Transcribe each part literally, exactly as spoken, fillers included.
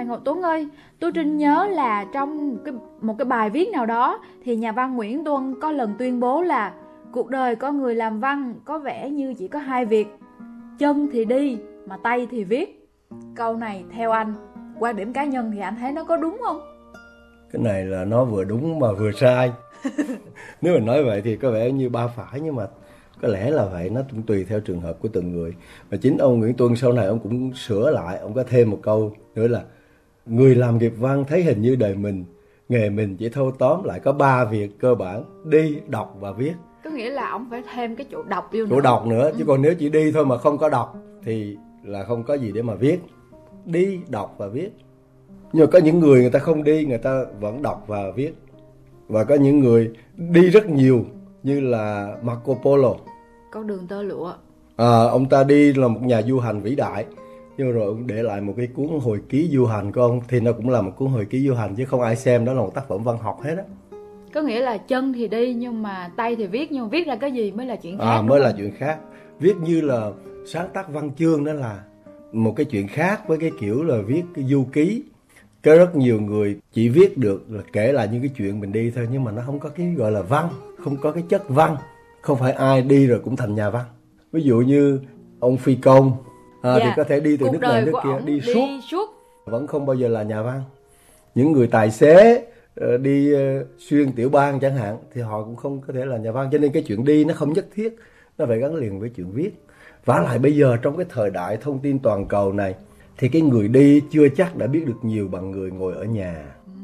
Ngọc Tuấn ơi, Tú Trinh nhớ là trong cái, một cái bài viết nào đó thì nhà văn Nguyễn Tuân có lần tuyên bố là cuộc đời con người làm văn có vẻ như chỉ có hai việc, chân thì đi mà tay thì viết. Câu này theo anh, quan điểm cá nhân thì anh thấy nó có đúng không? Cái này là nó vừa đúng mà vừa sai. Nếu mình nói vậy thì có vẻ như ba phải, nhưng mà có lẽ là vậy, nó cũng tùy theo trường hợp của từng người. Và chính ông Nguyễn Tuân sau này ông cũng sửa lại, ông có thêm một câu nữa là người làm nghiệp văn thấy hình như đời mình, nghề mình chỉ thâu tóm lại có ba việc cơ bản: đi, đọc và viết. Có nghĩa là ông phải thêm cái chỗ đọc vô nữa. Chỗ đọc nữa, ừ. chứ còn nếu chỉ đi thôi mà không có đọc thì là không có gì để mà viết. Đi, đọc và viết. Nhưng mà có những người người ta không đi, người ta vẫn đọc và viết. Và có những người đi rất nhiều, như là Marco Polo, Con đường tơ lụa. à, ông ta đi là một nhà du hành vĩ đại, nhưng rồi ông để lại một cái cuốn hồi ký du hành của ông, thì nó cũng là một cuốn hồi ký du hành, chứ không ai xem đó là một tác phẩm văn học hết á. Có nghĩa là chân thì đi nhưng mà tay thì viết, nhưng mà viết ra cái gì mới là chuyện khác. À, mới là chuyện khác. Viết như là sáng tác văn chương đó là một cái chuyện khác với cái kiểu là viết cái du ký. Có rất nhiều người chỉ viết được là kể lại những cái chuyện mình đi thôi, nhưng mà nó không có cái gọi là văn, không có cái chất văn. Không phải ai đi rồi cũng thành nhà văn. Ví dụ như ông Phi Công à, dạ. thì có thể đi từ Cuộc nước này nước kia đi, đi suốt, suốt vẫn không bao giờ là nhà văn. Những người tài xế đi xuyên tiểu bang chẳng hạn thì họ cũng không có thể là nhà văn. Cho nên cái chuyện đi nó không nhất thiết nó phải gắn liền với chuyện viết. Vả lại bây giờ trong cái thời đại thông tin toàn cầu này thì cái người đi chưa chắc đã biết được nhiều bằng người ngồi ở nhà.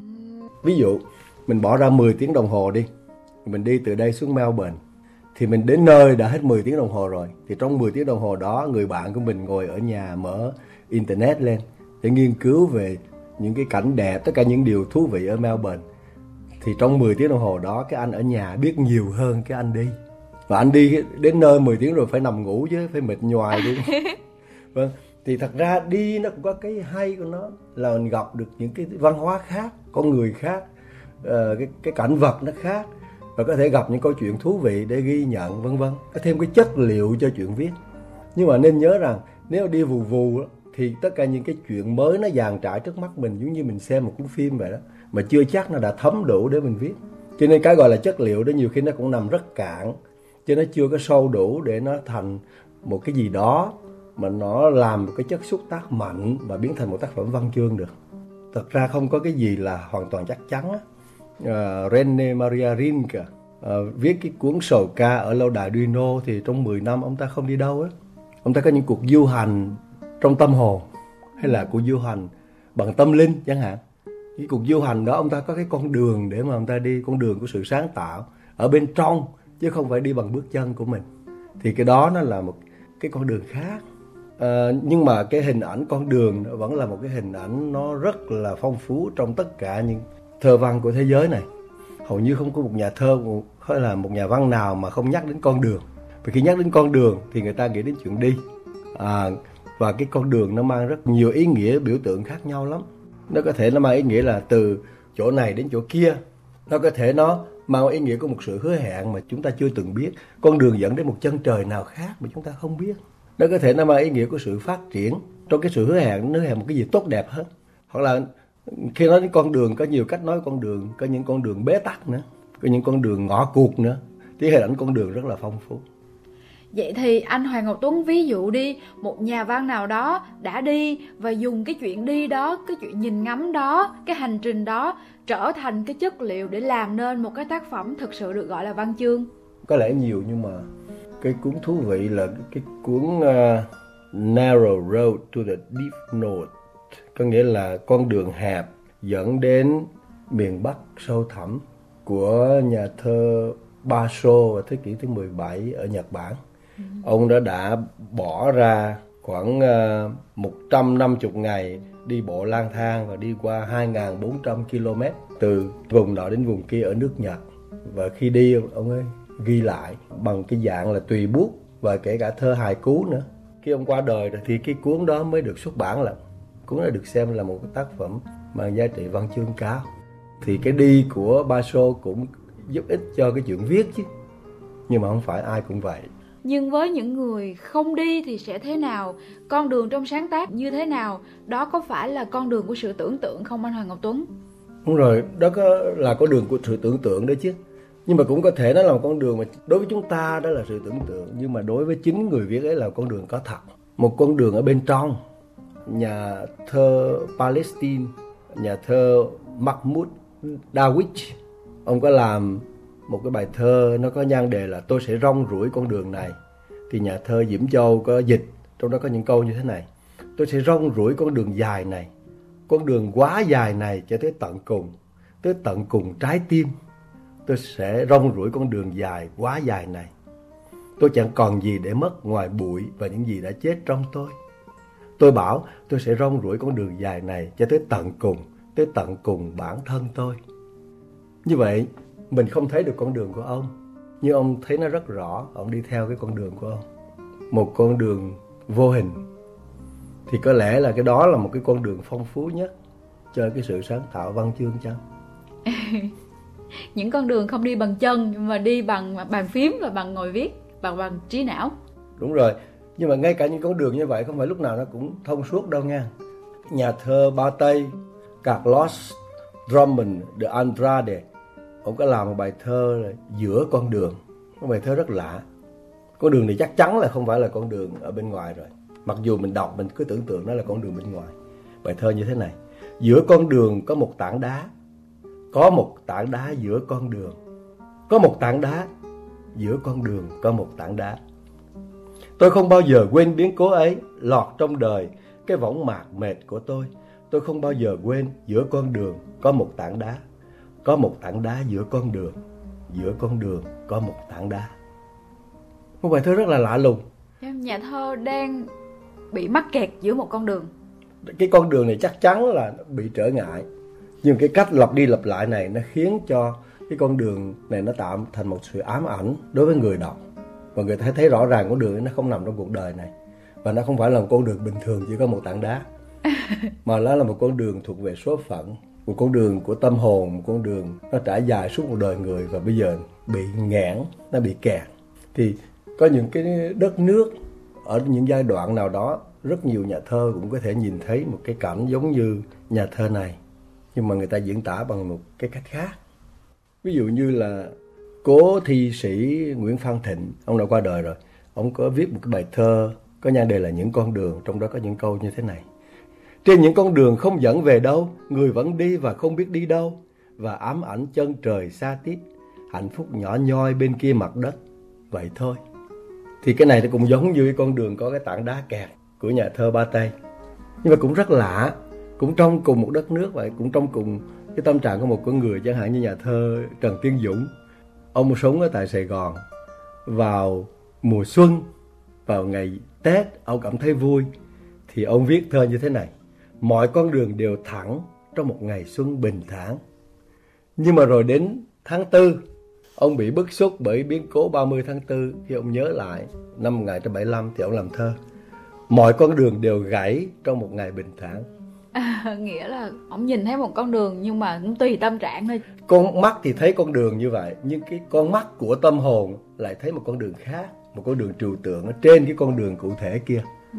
Ví dụ mình bỏ ra mười tiếng đồng hồ đi, mình đi từ đây xuống Melbourne, thì mình đến nơi đã hết mười tiếng đồng hồ rồi. Thì trong mười tiếng đồng hồ đó, người bạn của mình ngồi ở nhà mở internet lên để nghiên cứu về những cái cảnh đẹp, tất cả những điều thú vị ở Melbourne. Thì trong mười tiếng đồng hồ đó, cái anh ở nhà biết nhiều hơn cái anh đi. Và anh đi đến nơi mười tiếng rồi phải nằm ngủ chứ, phải mệt nhoài đi. Vâng, thì thật ra đi nó cũng có cái hay của nó, là mình gặp được những cái văn hóa khác, con người khác, uh, cái, cái cảnh vật nó khác, và có thể gặp những câu chuyện thú vị để ghi nhận, vân vân, có thêm cái chất liệu cho chuyện viết. Nhưng mà nên nhớ rằng nếu đi vù vù đó, thì tất cả những cái chuyện mới nó dàn trải trước mắt mình, giống như mình xem một cuốn phim vậy đó, mà chưa chắc nó đã thấm đủ để mình viết. Cho nên cái gọi là chất liệu đó nhiều khi nó cũng nằm rất cạn, chứ nó chưa có sâu đủ để nó thành một cái gì đó mà nó làm một cái chất xúc tác mạnh và biến thành một tác phẩm văn chương được. Thật ra không có cái gì là hoàn toàn chắc chắn á. Uh, René Maria Rilke uh, viết cái cuốn Sầu ca ở lâu đài Duino thì trong mười năm ông ta không đi đâu á. Ông ta có những cuộc du hành trong tâm hồn, hay là cuộc du hành bằng tâm linh chẳng hạn. Cái cuộc du hành đó ông ta có cái con đường để mà ông ta đi, con đường của sự sáng tạo ở bên trong, chứ không phải đi bằng bước chân của mình. Thì cái đó nó là một cái con đường khác. À, nhưng mà cái hình ảnh con đường vẫn là một cái hình ảnh nó rất là phong phú trong tất cả những thơ văn của thế giới này. Hầu như không có một nhà thơ hay là một nhà văn nào mà không nhắc đến con đường. Vì khi nhắc đến con đường thì người ta nghĩ đến chuyện đi. À, và cái con đường nó mang rất nhiều ý nghĩa biểu tượng khác nhau lắm. Nó có thể nó mang ý nghĩa là từ chỗ này đến chỗ kia. Nó có thể nó mang ý nghĩa của một sự hứa hẹn mà chúng ta chưa từng biết. Con đường dẫn đến một chân trời nào khác mà chúng ta không biết. Nó có thể nó mang ý nghĩa của sự phát triển. Trong cái sự hứa hẹn, nó hứa hẹn một cái gì tốt đẹp hơn. Hoặc là khi nói đến con đường, có nhiều cách nói con đường. Có những con đường bế tắc nữa, có những con đường ngõ cụt nữa. Thì hình ảnh con đường rất là phong phú. Vậy thì anh Hoàng Ngọc Tuấn ví dụ đi, một nhà văn nào đó đã đi và dùng cái chuyện đi đó, cái chuyện nhìn ngắm đó, cái hành trình đó trở thành cái chất liệu để làm nên một cái tác phẩm thực sự được gọi là văn chương. Có lẽ nhiều, nhưng mà cái cuốn thú vị là cái cuốn uh, Narrow Road to the Deep North, có nghĩa là con đường hẹp dẫn đến miền Bắc sâu thẳm, của nhà thơ Basho vào thế kỷ thứ mười bảy ở Nhật Bản. Ừ. Ông đã đã bỏ ra khoảng uh, một trăm năm mươi ngày đi bộ lang thang và đi qua hai nghìn bốn trăm ki lô mét từ vùng nọ đến vùng kia ở nước Nhật. Và khi đi ông ấy ghi lại bằng cái dạng là tùy bút và kể cả thơ hài cú nữa. Khi ông qua đời rồi thì cái cuốn đó mới được xuất bản lại. Cuốn đó được xem là một cái tác phẩm mang giá trị văn chương cao. Thì cái đi của Basho cũng giúp ích cho cái chuyện viết chứ. Nhưng mà không phải ai cũng vậy. Nhưng với những người không đi thì sẽ thế nào? Con đường trong sáng tác như thế nào? Đó có phải là con đường của sự tưởng tượng không anh Hoàng Ngọc Tuấn? Đúng rồi, đó có là con đường của sự tưởng tượng đấy chứ. Nhưng mà cũng có thể nó là một con đường mà đối với chúng ta đó là sự tưởng tượng, nhưng mà đối với chính người viết ấy là con đường có thật. Một con đường ở bên trong. Nhà thơ Palestine, nhà thơ Mahmoud Darwish, ông có làm một cái bài thơ nó có nhan đề là Tôi sẽ rong ruổi con đường này. Thì nhà thơ Diễm Châu có dịch, trong đó có những câu như thế này: Tôi sẽ rong ruổi con đường dài này, con đường quá dài này cho tới tận cùng, tới tận cùng trái tim. Tôi sẽ rong ruổi con đường dài quá dài này. Tôi chẳng còn gì để mất ngoài bụi và những gì đã chết trong tôi. Tôi bảo tôi sẽ rong ruổi con đường dài này cho tới tận cùng, tới tận cùng bản thân tôi. Như vậy, mình không thấy được con đường của ông, nhưng ông thấy nó rất rõ, ông đi theo cái con đường của ông. Một con đường vô hình. Thì có lẽ là cái đó là một cái con đường phong phú nhất cho cái sự sáng tạo văn chương chăng? Những con đường không đi bằng chân mà đi bằng bàn phím và bằng ngồi viết, bằng bằng trí não. Đúng rồi, nhưng mà ngay cả những con đường như vậy không phải lúc nào nó cũng thông suốt đâu nha. Nhà thơ Ba Tây Carlos Drummond de Andrade, ông có làm một bài thơ là Giữa con đường. Một bài thơ rất lạ. Con đường này chắc chắn là không phải là con đường ở bên ngoài rồi. Mặc dù mình đọc mình cứ tưởng tượng nó là con đường bên ngoài. Bài thơ như thế này: Giữa con đường có một tảng đá, có một tảng đá giữa con đường, có một tảng đá giữa con đường, có một tảng đá. Tôi không bao giờ quên biến cố ấy lọt trong đời cái võng mạc mệt của tôi. Tôi không bao giờ quên giữa con đường có một tảng đá, có một tảng đá giữa con đường, giữa con đường có một tảng đá. Một bài thơ rất là lạ lùng. Nhà thơ đang bị mắc kẹt giữa một con đường. Cái con đường này chắc chắn là bị trở ngại, nhưng cái cách lặp đi lặp lại này nó khiến cho cái con đường này nó tạo thành một sự ám ảnh đối với người đọc. Và người ta thấy rõ ràng con đường ấy nó không nằm trong cuộc đời này. Và nó không phải là một con đường bình thường chỉ có một tảng đá, mà nó là một con đường thuộc về số phận, một con đường của tâm hồn, một con đường nó trải dài suốt một đời người và bây giờ bị nghẽn, nó bị kẹt. Thì có những cái đất nước ở những giai đoạn nào đó, rất nhiều nhà thơ cũng có thể nhìn thấy một cái cảnh giống như nhà thơ này, nhưng mà người ta diễn tả bằng một cái cách khác. Ví dụ như là cố thi sĩ Nguyễn Phan Thịnh, ông đã qua đời rồi. Ông có viết một cái bài thơ có nhan đề là Những con đường, trong đó có những câu như thế này: Trên những con đường không dẫn về đâu, người vẫn đi và không biết đi đâu, và ám ảnh chân trời xa tít, hạnh phúc nhỏ nhoi bên kia mặt đất, vậy thôi. Thì cái này nó cũng giống như cái con đường có cái tảng đá kẹt của nhà thơ Ba Tây. Nhưng mà cũng rất lạ, cũng trong cùng một đất nước vậy, cũng trong cùng cái tâm trạng của một con người, chẳng hạn như nhà thơ Trần Tiến Dũng. Ông sống ở tại Sài Gòn. Vào mùa xuân, vào ngày Tết, ông cảm thấy vui, thì ông viết thơ như thế này: Mọi con đường đều thẳng trong một ngày xuân bình thản. Nhưng mà rồi đến tháng tư, ông bị bức xúc bởi biến cố ba mươi tháng tư. Khi ông nhớ lại năm một nghìn chín trăm bảy mươi lăm thì ông làm thơ: Mọi con đường đều gãy trong một ngày bình thản. À, nghĩa là ông nhìn thấy một con đường nhưng mà cũng tùy tâm trạng thôi. Con mắt thì thấy con đường như vậy, nhưng cái con mắt của tâm hồn lại thấy một con đường khác, một con đường trừu tượng ở trên cái con đường cụ thể kia.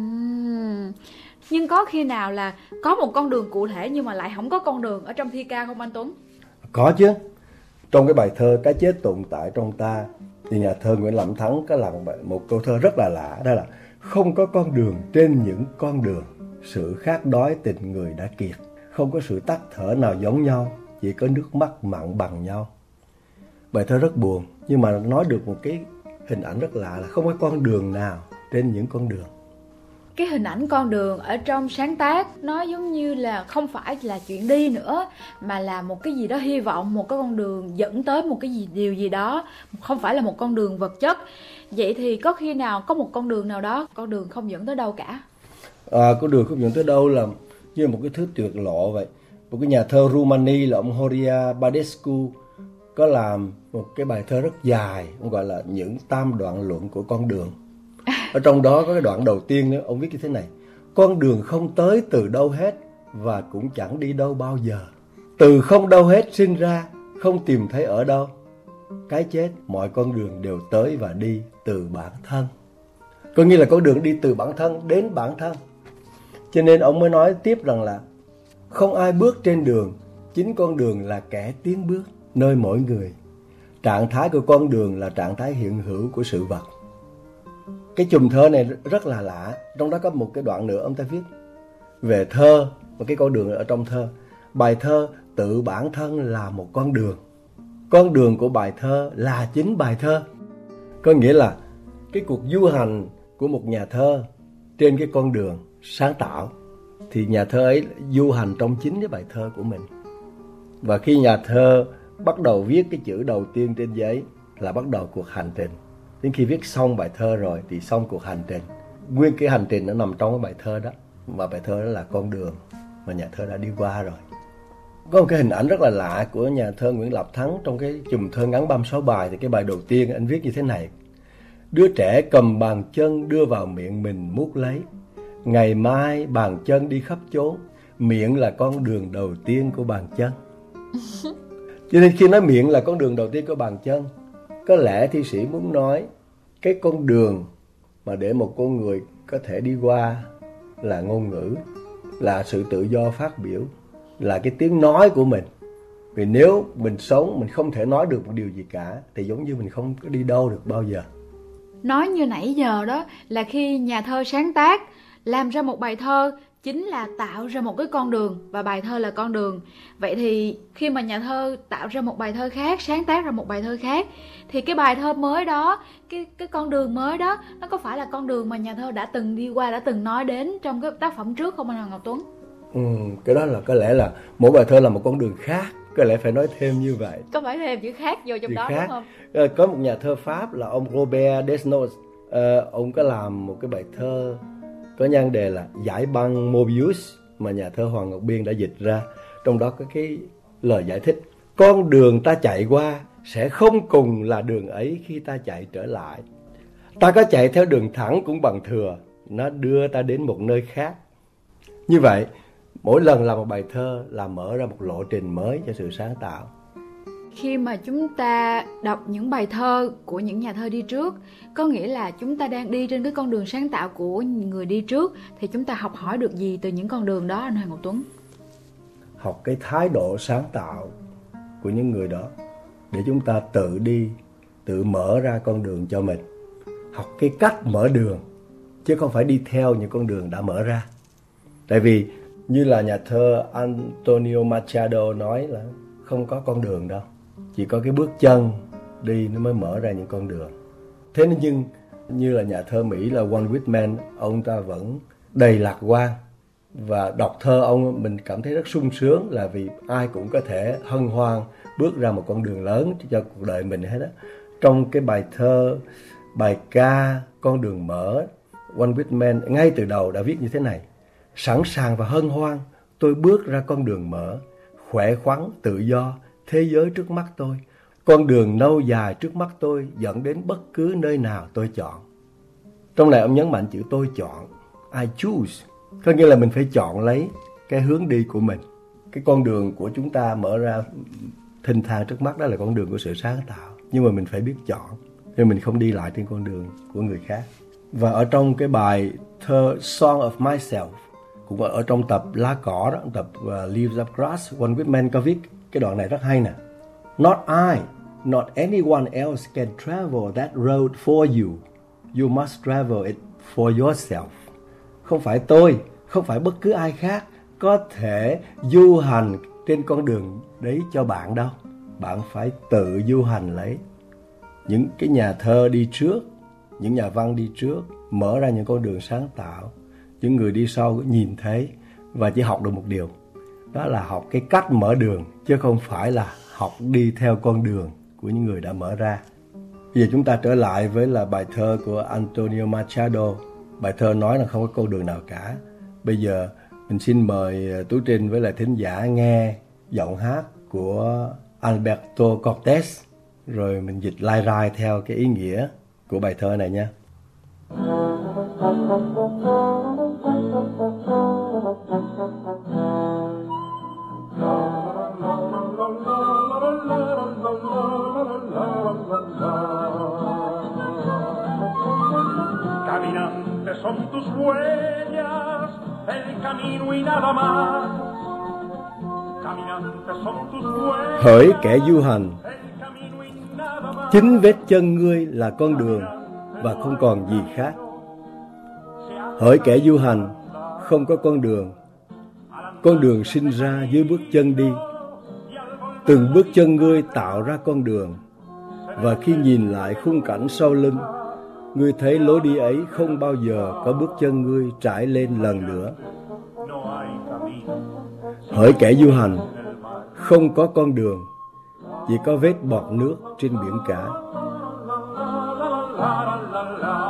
Uhm. Nhưng có khi nào là có một con đường cụ thể nhưng mà lại không có con đường ở trong thi ca không anh Tuấn? Có chứ. Trong cái bài thơ Cái chết tồn tại trong ta, thì nhà thơ Nguyễn Lẩm Thắng có làm một câu thơ rất là lạ, đó là: Không có con đường trên những con đường, sự khát đói tình người đã kiệt. Không có sự tắt thở nào giống nhau, chỉ có nước mắt mặn bằng nhau. Bài thơ rất buồn, nhưng mà nói được một cái hình ảnh rất lạ là không có con đường nào trên những con đường. Cái hình ảnh con đường ở trong sáng tác nó giống như là không phải là chuyện đi nữa, mà là một cái gì đó hy vọng, một cái con đường dẫn tới một cái gì điều gì đó, không phải là một con đường vật chất. Vậy thì có khi nào có một con đường nào đó, con đường không dẫn tới đâu cả? À, con đường không dẫn tới đâu là như một cái thứ tuyệt lộ vậy. Một cái nhà thơ Rumani là ông Horia Badescu có làm một cái bài thơ rất dài, ông gọi là Những tam đoạn luận của con đường. Ở trong đó có cái đoạn đầu tiên nữa, ông viết như thế này: Con đường không tới từ đâu hết và cũng chẳng đi đâu bao giờ. Từ không đâu hết sinh ra, không tìm thấy ở đâu. cái chết, mọi con đường đều tới và đi từ bản thân. Có nghĩa là con đường đi từ bản thân đến bản thân. Cho nên ông mới nói tiếp rằng là không ai bước trên đường, chính con đường là kẻ tiến bước nơi mỗi người. Trạng thái của con đường là trạng thái hiện hữu của sự vật. Cái chùm thơ này rất là lạ. Trong đó có một cái đoạn nữa ông ta viết về thơ, một cái con đường ở trong thơ. Bài thơ tự bản thân là một con đường. Con đường của bài thơ là chính bài thơ. Có nghĩa là cái cuộc du hành của một nhà thơ trên cái con đường sáng tạo, thì nhà thơ ấy du hành trong chính cái bài thơ của mình. Và khi nhà thơ bắt đầu viết cái chữ đầu tiên trên giấy là bắt đầu cuộc hành trình. Đến khi viết xong bài thơ rồi thì xong cuộc hành trình. Nguyên cái hành trình nó nằm trong cái bài thơ đó. Và bài thơ đó là con đường mà nhà thơ đã đi qua rồi. Có một cái hình ảnh rất là lạ của nhà thơ Nguyễn Lập Thắng trong cái chùm thơ ngắn ba mươi sáu bài. Thì cái bài đầu tiên anh viết như thế này: đứa trẻ cầm bàn chân đưa vào miệng mình mút lấy. Ngày mai bàn chân đi khắp chốn, miệng là con đường đầu tiên của bàn chân. Cho nên khi nói miệng là con đường đầu tiên của bàn chân, có lẽ thi sĩ muốn nói cái con đường mà để một con người có thể đi qua là ngôn ngữ, là sự tự do phát biểu, là cái tiếng nói của mình. Vì nếu mình sống, mình không thể nói được một điều gì cả, thì giống như mình không có đi đâu được bao giờ. Nói như nãy giờ đó là khi nhà thơ sáng tác, làm ra một bài thơ chính là tạo ra một cái con đường, và bài thơ là con đường. Vậy thì khi mà nhà thơ tạo ra một bài thơ khác, sáng tác ra một bài thơ khác, thì cái bài thơ mới đó, cái cái con đường mới đó, nó có phải là con đường mà nhà thơ đã từng đi qua, đã từng nói đến trong cái tác phẩm trước không anh Hoàng Ngọc Tuấn? Ừ, cái đó là có lẽ là mỗi bài thơ là một con đường khác. Có lẽ phải nói thêm như vậy. Có phải thêm chữ khác vô trong chữ đó khác. đúng không? À, có một nhà thơ Pháp là ông Robert Desnos. à, Ông có làm một cái bài thơ có nhan đề là Giải băng Mobius, mà nhà thơ Hoàng Ngọc Biên đã dịch ra. Trong đó có cái lời giải thích: con đường ta chạy qua sẽ không cùng là đường ấy khi ta chạy trở lại. Ta có chạy theo đường thẳng cũng bằng thừa, nó đưa ta đến một nơi khác. Như vậy, mỗi lần làm một bài thơ là mở ra một lộ trình mới cho sự sáng tạo. Khi mà chúng ta đọc những bài thơ của những nhà thơ đi trước, có nghĩa là chúng ta đang đi trên cái con đường sáng tạo của người đi trước, thì chúng ta học hỏi được gì từ những con đường đó anh Hoàng Ngọc Tuấn? Học cái thái độ sáng tạo của những người đó để chúng ta tự đi, tự mở ra con đường cho mình. Học cái cách mở đường, chứ không phải đi theo những con đường đã mở ra. Tại vì như là nhà thơ Antonio Machado nói là không có con đường đâu, chỉ có cái bước chân đi nó mới mở ra những con đường. Thế nên nhưng như là nhà thơ Mỹ là Walt Whitman, ông ta vẫn đầy lạc quan, và đọc thơ ông mình cảm thấy rất sung sướng, là vì ai cũng có thể hân hoan bước ra một con đường lớn cho cuộc đời mình hết đó. Trong cái bài thơ, bài ca Con đường mở, Walt Whitman ngay từ đầu đã viết như thế này: sẵn sàng và hân hoan, tôi bước ra con đường mở, khỏe khoắn, tự do, thế giới trước mắt tôi. Con đường lâu dài trước mắt tôi dẫn đến bất cứ nơi nào tôi chọn. Trong này ông nhấn mạnh chữ tôi chọn, I choose. Có nghĩa là mình phải chọn lấy cái hướng đi của mình. Cái con đường của chúng ta mở ra thênh thang trước mắt đó là con đường của sự sáng tạo. Nhưng mà mình phải biết chọn, để mình không đi lại trên con đường của người khác. Và ở trong cái bài thơ Song of Myself, cũng ở trong tập Lá Cỏ đó, tập uh, Leaves of Grass, Walt Whitman có viết cái đoạn này rất hay nè. Not I, not anyone else can travel that road for you. You must travel it for yourself. Không phải tôi, không phải bất cứ ai khác có thể du hành trên con đường đấy cho bạn đâu. Bạn phải tự du hành lấy. Những cái nhà thơ đi trước, những nhà văn đi trước, mở ra những con đường sáng tạo. Những người đi sau nhìn thấy và chỉ học được một điều, đó là học cái cách mở đường, chứ không phải là học đi theo con đường của những người đã mở ra. Bây giờ chúng ta trở lại với là bài thơ của Antonio Machado. Bài thơ nói là không có con đường nào cả. Bây giờ mình xin mời Tú Trinh với lại thính giả nghe giọng hát của Alberto Cortés, rồi mình dịch lai rai theo cái ý nghĩa của bài thơ này nha. Caminante son tus huellas, el camino y nada más. Caminante son tus huellas. Hỡi kẻ du hành, chính vết chân ngươi là con đường và không còn gì khác. Hỡi kẻ du hành, không có con đường. Con đường sinh ra dưới bước chân đi. Từng bước chân ngươi tạo ra con đường. Và khi nhìn lại khung cảnh sau lưng, ngươi thấy lối đi ấy không bao giờ có bước chân ngươi trải lên lần nữa. Hỡi kẻ du hành, không có con đường, chỉ có vết bọt nước trên biển cả.